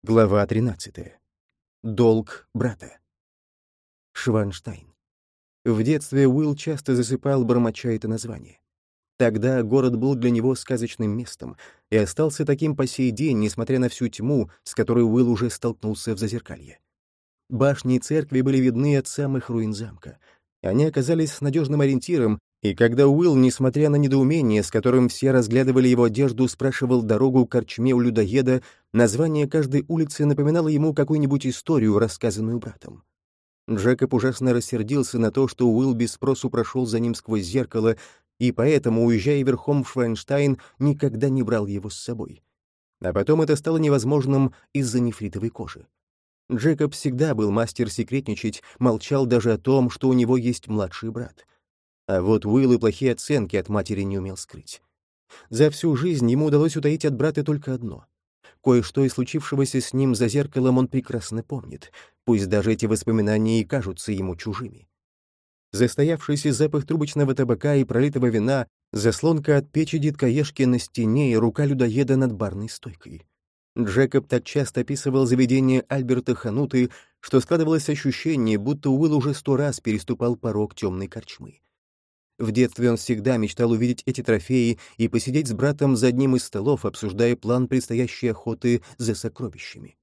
Глава 13. Долг брата. Шванштайн. В детстве Уилл часто засыпал, бормоча это название. Тогда город был для него сказочным местом и остался таким по сей день, несмотря на всю тьму, с которой Уилл уже столкнулся в Зазеркалье. Башни и церкви были видны от самых руин замка. Они оказались надежным ориентиром, и когда Уилл, несмотря на недоумение, с которым все разглядывали его одежду, спрашивал дорогу к корчме у людоеда, название каждой улицы напоминало ему какую-нибудь историю, рассказанную братом. Джекоб ужасно рассердился на то, что Уилл без спросу прошел за ним сквозь зеркало, и поэтому, уезжая верхом в Шванштайн, никогда не брал его с собой. А потом это стало невозможным из-за нефритовой кожи. Джекоб всегда был мастер секретничать, молчал даже о том, что у него есть младший брат. А вот Уилл и плохие оценки от матери не умел скрыть. За всю жизнь ему удалось утаить от брата только одно. Кое-что из случившегося с ним за зеркалом он прекрасно помнит, пусть даже эти воспоминания и кажутся ему чужими. Застоявшийся запах трубочного табака и пролитого вина, заслонка от печи деткоежки на стене и рука людоеда над барной стойкой. Джекоб так часто описывал заведение Альберта Хануты, что складывалось ощущение, будто Уилл уже 100 раз переступал порог темной корчмы. В детстве он всегда мечтал увидеть эти трофеи и посидеть с братом за одним из столов, обсуждая план предстоящей охоты за сокровищами.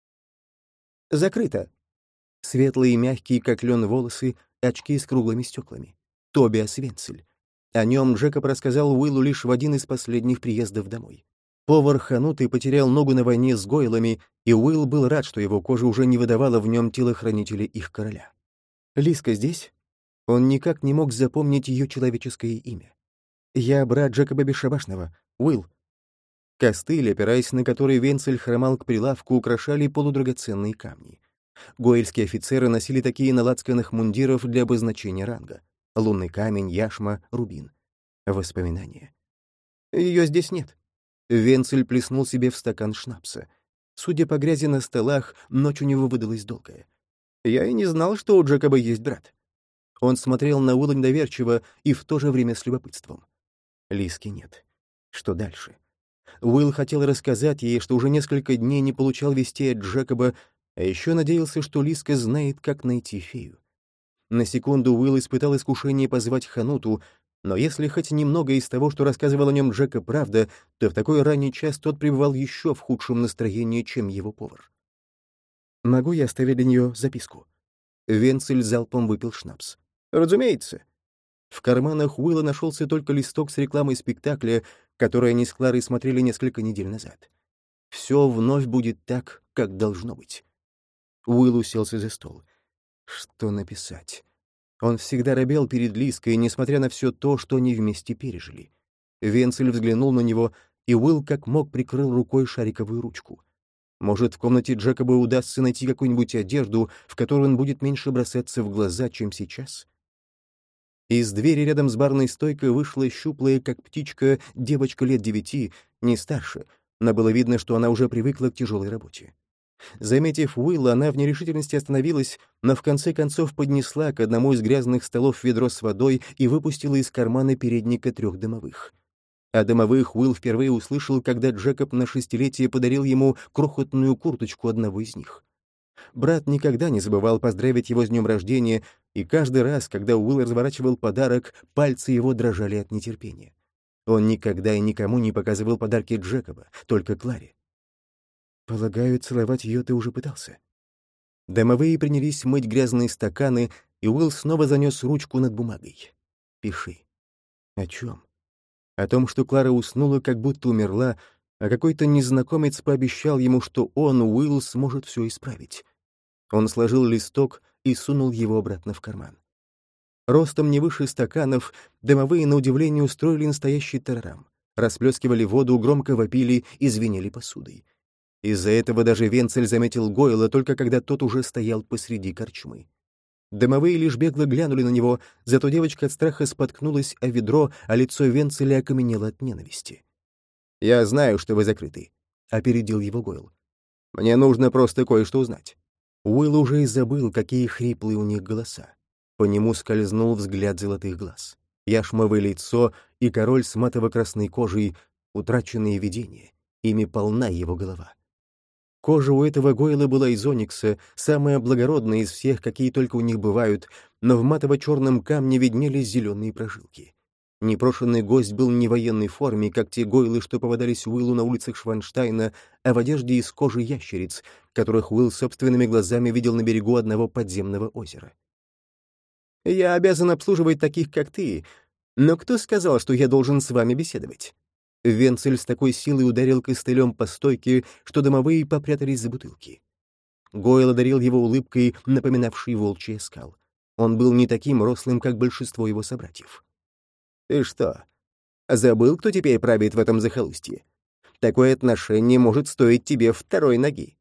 «Закрыто!» Светлые и мягкие, как лен, волосы, очки с круглыми стеклами. Тобиас Венцель. О нем Джекоб рассказал Уиллу лишь в один из последних приездов домой. Повар Хануты потерял ногу на войне с гойлами, и Уилл был рад, что его кожа уже не выдавала в нем телохранителя их короля. «Лиска здесь?» Он никак не мог запомнить ее человеческое имя. «Я брат Джекоба Бесшабашного, Уилл». Костыль, опираясь на который Венцель хромал к прилавку, украшали полудрагоценные камни. Гоэльские офицеры носили такие на лацканах мундиров для обозначения ранга. Лунный камень, яшма, рубин. Воспоминания. «Ее здесь нет». Венцель плеснул себе в стакан шнапса. Судя по грязи на столах, ночь у него выдалась долгая. «Я и не знал, что у Джекоба есть брат». Он смотрел на Уилла недоверчиво и в то же время с любопытством. Лиски нет. Что дальше? Уилл хотел рассказать ей, что уже несколько дней не получал вестей от Джекоба, а еще надеялся, что Лиска знает, как найти фею. На секунду Уилл испытал искушение позвать Хануту, но если хоть немного из того, что рассказывал о нем Джекоб, правда, то в такой ранний час тот пребывал еще в худшем настроении, чем его повар. «Могу я оставить для нее записку?» Венцель залпом выпил шнапс. «Разумеется». В карманах Уилла нашелся только листок с рекламой спектакля, который они с Кларой смотрели несколько недель назад. Все вновь будет так, как должно быть. Уилл уселся за стол. Что написать? Он всегда робел перед Лиской, несмотря на все то, что они вместе пережили. Венцель взглянул на него, и Уилл как мог прикрыл рукой шариковую ручку. Может, в комнате Джекоба удастся найти какую-нибудь одежду, в которую он будет меньше бросаться в глаза, чем сейчас? Из двери рядом с барной стойкой вышла щуплая, как птичка, девочка лет 9, не старше, но было видно, что она уже привыкла к тяжелой работе. Заметив Уилла, она в нерешительности остановилась, но в конце концов поднесла к одному из грязных столов ведро с водой и выпустила из кармана передника 3 домовых. О домовых Уилл впервые услышал, когда Джекоб на 6-летие подарил ему крохотную курточку одного из них. Брат никогда не забывал поздравить его с днем рождения, и каждый раз, когда Уилл разворачивал подарок, пальцы его дрожали от нетерпения. Он никогда и никому не показывал подарки Джекоба, только Кларе. «Полагаю, целовать ее ты уже пытался?» Домовые принялись мыть грязные стаканы, и Уилл снова занес ручку над бумагой. «Пиши». «О чем?» «О том, что Клара уснула, как будто умерла, а какой-то незнакомец пообещал ему, что он, Уилл, сможет все исправить». Он сложил листок и сунул его обратно в карман. Ростом не выше стаканов, домовые, на удивление, устроили настоящий тарарам. Расплескивали воду, громко вопили и звенели посудой. Из-за этого даже Венцель заметил Гойла, только когда тот уже стоял посреди корчмы. Домовые лишь бегло глянули на него, зато девочка от страха споткнулась о ведро, а лицо Венцеля окаменело от ненависти. «Я знаю, что вы закрыты», — опередил его Гойл. «Мне нужно просто кое-что узнать». Уилл уже и забыл, какие хриплые у них голоса. По нему скользнул взгляд золотых глаз. Яшмовое лицо и король с матово-красной кожей — утраченные видения. Ими полна его голова. Кожа у этого Гойла была из оникса, самая благородная из всех, какие только у них бывают, но в матово-черном камне виднелись зеленые прожилки. Непрошенный гость был не в военной форме, как те Гойлы, что попадались Уиллу на улицах Шванштайна, а в одежде из кожи ящериц, которых Уилл собственными глазами видел на берегу одного подземного озера. «Я обязан обслуживать таких, как ты, но кто сказал, что я должен с вами беседовать?» Венцель с такой силой ударил костылем по стойке, что домовые попрятались за бутылки. Гойл одарил его улыбкой, напоминавшей волчий оскал. Он был не таким рослым, как большинство его собратьев. «Ты что, забыл, кто теперь правит в этом захолустье? Такое отношение может стоить тебе второй ноги».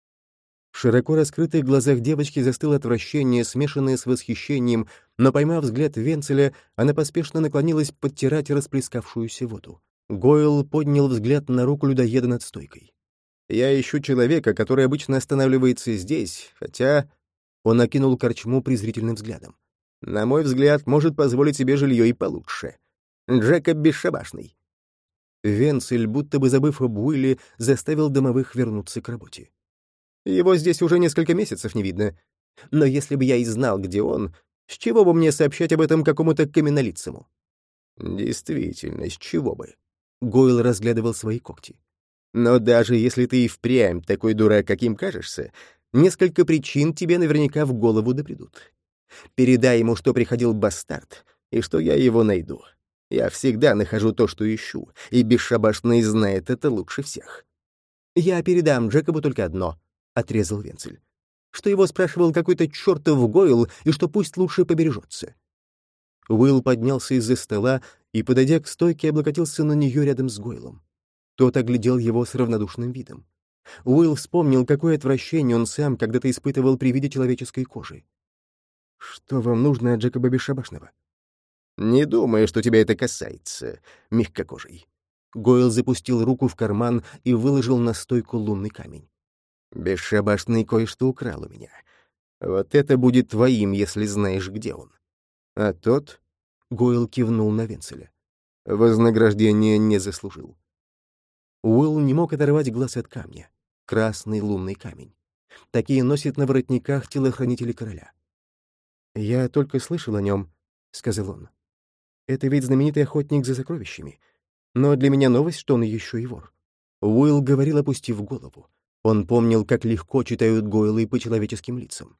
В широко раскрытых глазах девочки застыло отвращение, смешанное с восхищением, но, поймав взгляд Венцеля, она поспешно наклонилась подтирать расплескавшуюся воду. Гойл поднял взгляд на руку людоеда над стойкой. «Я ищу человека, который обычно останавливается здесь, хотя...» Он окинул корчму презрительным взглядом. «На мой взгляд, может позволить себе жилье и получше. Джекоб бесшабашный». Венцель, будто бы забыв об Уилле, заставил домовых вернуться к работе. «Его здесь уже несколько месяцев не видно. Но если бы я и знал, где он, с чего бы мне сообщать об этом какому-то каменнолицему?» «Действительно, с чего бы?» Гойл разглядывал свои когти. «Но даже если ты и впрямь такой дурак, каким кажешься, несколько причин тебе наверняка в голову добредут. Передай ему, что приходил бастард, и что я его найду. Я всегда нахожу то, что ищу, и бесшабашный знает это лучше всех». «Я передам Джекобу только одно», — отрезал Венцель. «Что его спрашивал какой-то чертов Гойл, и что пусть лучше побережется». Уилл поднялся из-за стола и, подойдя к стойке, облокотился на нее рядом с Гойлом. Тот оглядел его с равнодушным видом. Уилл вспомнил, какое отвращение он сам когда-то испытывал при виде человеческой кожи. «Что вам нужно от Джекоба Бесшабашного?» «Не думаю, что тебя это касается, мягкокожий». Гойл запустил руку в карман и выложил на стойку лунный камень. «Бесшабашный кое-что украл у меня. Вот это будет твоим, если знаешь, где он. А тот...» — Гойл кивнул на Венцеля. «Вознаграждение не заслужил». Уилл не мог оторвать глаз от камня. Красный лунный камень. Такие носят на воротниках телохранители короля. «Я только слышал о нем», — сказал он. «Это ведь знаменитый охотник за сокровищами. Но для меня новость, что он еще и вор». Уилл говорил, опустив голову. Он помнил, как легко читают Гойлы по человеческим лицам.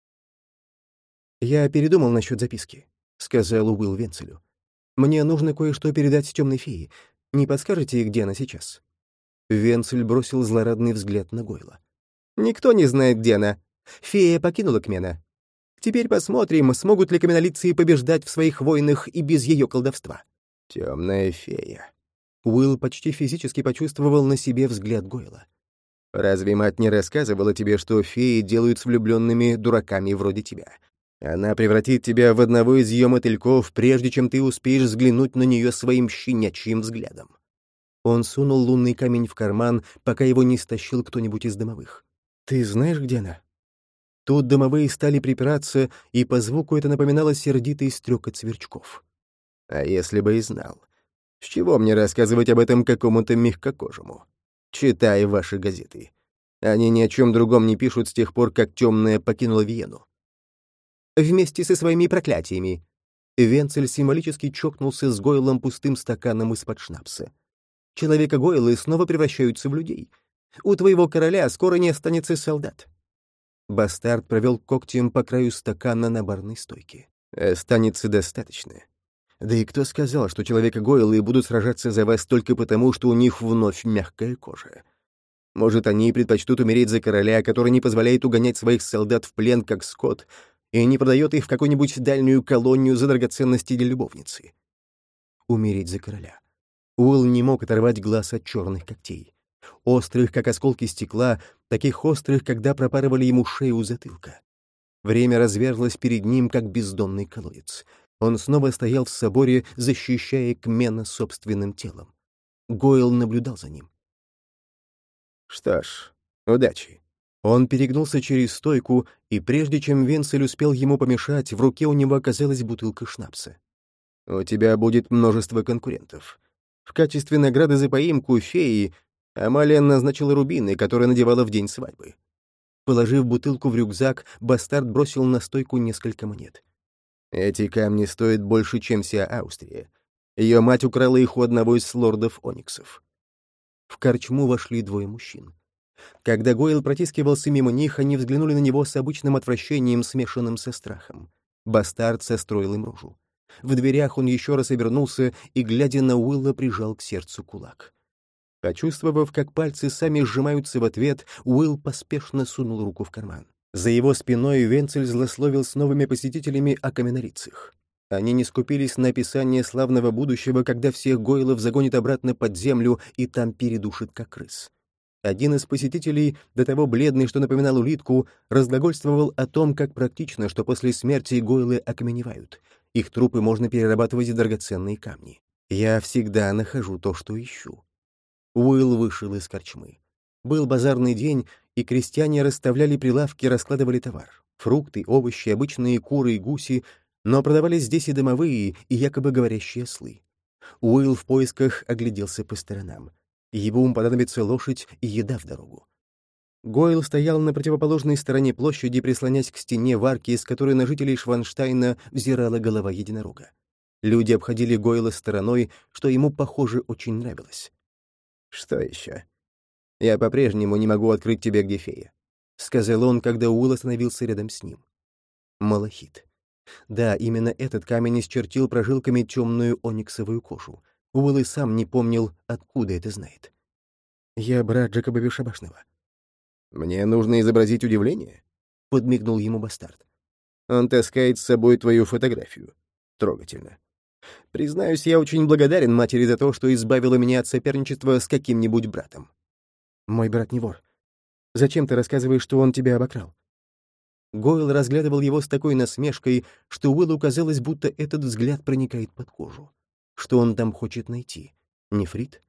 «Я передумал насчет записки», — сказал Уилл Венцелю. «Мне нужно кое-что передать темной фее. Не подскажете, где она сейчас?» Венцель бросил злорадный взгляд на Гойла. «Никто не знает, где она. Фея покинула Кмена. Теперь посмотрим, смогут ли каменолицые побеждать в своих войнах и без ее колдовства». «Темная фея». Уилл почти физически почувствовал на себе взгляд Гойла. «Разве мать не рассказывала тебе, что феи делают с влюбленными дураками вроде тебя? Она превратит тебя в одного из ее мотыльков, прежде чем ты успеешь взглянуть на нее своим щенячьим взглядом». Он сунул лунный камень в карман, пока его не стащил кто-нибудь из домовых. «Ты знаешь, где она?» Тут домовые стали припираться, и по звуку это напоминало сердитый стрекот сверчков. «А если бы и знал? С чего мне рассказывать об этом какому-то мягкокожему? Читай ваши газеты. Они ни о чем другом не пишут с тех пор, как темная покинула Виену». «Вместе со своими проклятиями». Венцель символически чокнулся с Гойлом пустым стаканом из-под шнапса. «Человека-Гойлы снова превращаются в людей. У твоего короля скоро не останется солдат». Бастард провел когтем по краю стакана на барной стойке. «Останется достаточно. Да и кто сказал, что человека-Гойлы будут сражаться за вас только потому, что у них вновь мягкая кожа? Может, они предпочтут умереть за короля, который не позволяет угонять своих солдат в плен, как скот, и не продает их в какую-нибудь дальнюю колонию за драгоценности для любовницы?» Умереть за короля. Уилл не мог оторвать глаз от черных когтей. Острых, как осколки стекла, таких острых, когда пропарывали ему шею у затылка. Время разверзлось перед ним, как бездонный колодец. Он снова стоял в соборе, защищая Кмена собственным телом. Гойл наблюдал за ним. «Что ж, удачи». Он перегнулся через стойку, и прежде чем Венцель успел ему помешать, в руке у него оказалась бутылка шнапса. «У тебя будет множество конкурентов. В качестве награды за поимку феи Амалия назначила рубины, которые надевала в день свадьбы. Положив бутылку в рюкзак, бастард бросил на стойку несколько монет. Эти камни стоят больше, чем вся Австрия. Ее мать украла их у одного из лордов Ониксов. В корчму вошли двое мужчин. Когда Гойл протискивался мимо них, они взглянули на него с обычным отвращением, смешанным со страхом. Бастард состроил им рожу. В дверях он еще раз обернулся и, глядя на Уилла, прижал к сердцу кулак. Почувствовав, как пальцы сами сжимаются в ответ, Уилл поспешно сунул руку в карман. За его спиной Венцель злословил с новыми посетителями о каменолицах. Они не скупились на описание славного будущего, когда всех Гойлов загонит обратно под землю и там передушит, как крыс. Один из посетителей, до того бледный, что напоминал улитку, разглагольствовал о том, как практично, что после смерти Гойлы окаменевают. Их трупы можно перерабатывать в драгоценные камни. Я всегда нахожу то, что ищу. Уилл вышел из корчмы. Был базарный день, и крестьяне расставляли прилавки, раскладывали товар. Фрукты, овощи, обычные куры и гуси, но продавались здесь и домовые, и якобы говорящие ослы. Уилл в поисках огляделся по сторонам. Ему понадобится лошадь и еда в дорогу. Гойл стоял на противоположной стороне площади, прислонясь к стене в арке, из которой на жителей Шванштайна взирала голова единорога. Люди обходили Гойла стороной, что ему, похоже, очень нравилось. «Что еще? Я по-прежнему не могу открыть тебе, где фея», — сказал он, когда Уилл остановился рядом с ним. Малахит. Да, именно этот камень исчертил прожилками темную ониксовую кожу. Уилл и сам не помнил, откуда это знает. «Я брат Джекоба Бесшабашного». «Мне нужно изобразить удивление?» — подмигнул ему бастард. «Он таскает с собой твою фотографию. Трогательно. Признаюсь, я очень благодарен матери за то, что избавила меня от соперничества с каким-нибудь братом». «Мой брат не вор. Зачем ты рассказываешь, что он тебя обокрал?» Гойл разглядывал его с такой насмешкой, что Уиллу казалось, будто этот взгляд проникает под кожу. Что он там хочет найти? Нефрит?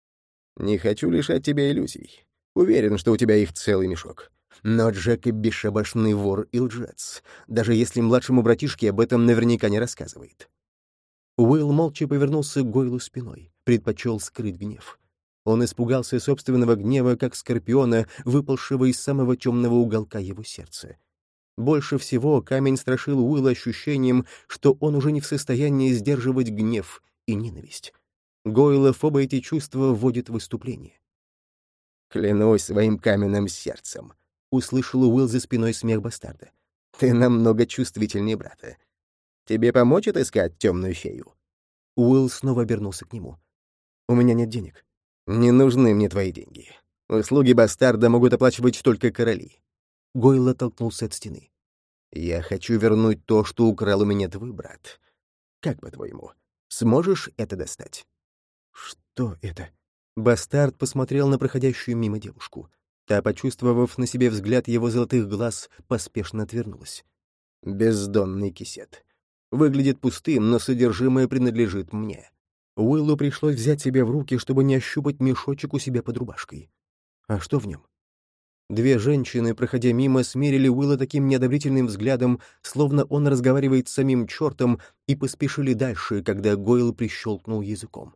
«Не хочу лишать тебя иллюзий. Уверен, что у тебя их целый мешок. Но Джекоб — бесшабашный вор и лжец, даже если младшему братишке об этом наверняка не рассказывает». Уилл молча повернулся к Гойлу спиной, предпочел скрыть гнев. Он испугался собственного гнева, как скорпиона, выпалшего из самого темного уголка его сердца. Больше всего камень страшил Уилла ощущением, что он уже не в состоянии сдерживать гнев и ненависть. Гойлов оба эти чувства вводят в выступление. «Клянусь своим каменным сердцем», — услышал Уилл за спиной смех бастарда. «Ты намного чувствительнее брата. Тебе помочь отыскать темную фею?» Уилл снова обернулся к нему. «У меня нет денег». «Не нужны мне твои деньги. Услуги бастарда могут оплачивать только короли». Гойл оттолкнулся от стены. «Я хочу вернуть то, что украл у меня твой брат. Как по-твоему, сможешь это достать?» «Что это?» Бастард посмотрел на проходящую мимо девушку. Та, почувствовав на себе взгляд его золотых глаз, поспешно отвернулась. «Бездонный кисет. Выглядит пустым, но содержимое принадлежит мне». Уиллу пришлось взять себя в руки, чтобы не ощупать мешочек у себя под рубашкой. А что в нем? Две женщины, проходя мимо, смерили Уилла таким неодобрительным взглядом, словно он разговаривает с самим чертом, и поспешили дальше, когда Гойл прищелкнул языком.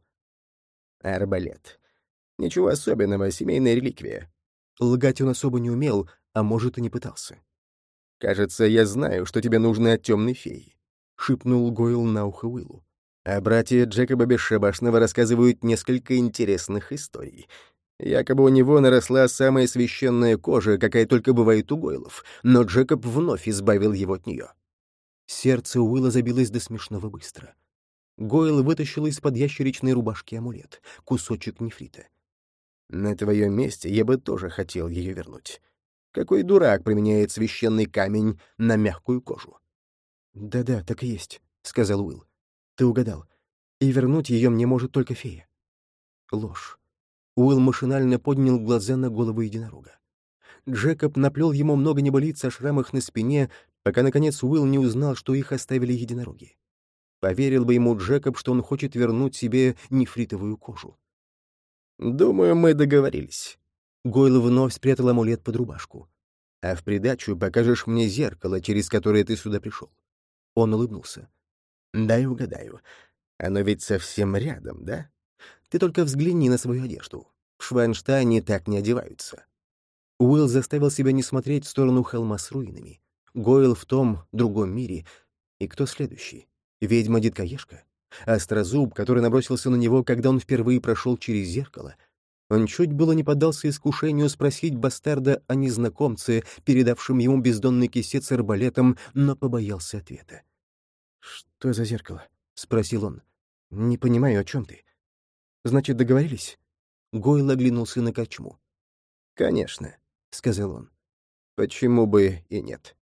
«Арбалет. Ничего особенного, семейная реликвия». Лгать он особо не умел, а может, и не пытался. «Кажется, я знаю, что тебе нужно от темной феи», — шепнул Гойл на ухо Уиллу. А братья Джекоба Бесшабашного рассказывают несколько интересных историй. Якобы у него наросла самая священная кожа, какая только бывает у Гойлов, но Джекоб вновь избавил его от нее. Сердце Уилла забилось до смешного быстро. Гойл вытащил из-под ящеричной рубашки амулет, кусочек нефрита. «На твоем месте я бы тоже хотел ее вернуть. Какой дурак применяет священный камень на мягкую кожу?» «Да-да, так и есть», — сказал Уилл. «Ты угадал. И вернуть ее мне может только фея». Ложь. Уилл машинально поднял глаза на голову единорога. Джекоб наплел ему много небылиц о шрамах на спине, пока, наконец, Уилл не узнал, что их оставили единороги. Поверил бы ему Джекоб, что он хочет вернуть себе нефритовую кожу. «Думаю, мы договорились». Гойл вновь спрятал амулет под рубашку. «А в придачу покажешь мне зеркало, через которое ты сюда пришел». Он улыбнулся. «Дай угадаю. Оно ведь совсем рядом, да? Ты только взгляни на свою одежду. В Швайнштайне так не одеваются. Уилл заставил себя не смотреть в сторону холма с руинами. Гойл в том другом мире. И кто следующий? Ведьма-диткоежка? Острозуб, который набросился на него, когда он впервые прошел через зеркало? Он чуть было не поддался искушению спросить бастарда о незнакомце, передавшем ему бездонный кисет с арбалетом, но побоялся ответа. «Что за зеркало?» — спросил он. «Не понимаю, о чем ты. Значит, договорились?» Гойл оглянулся на корчму. «Конечно», — сказал он. «Почему бы и нет?»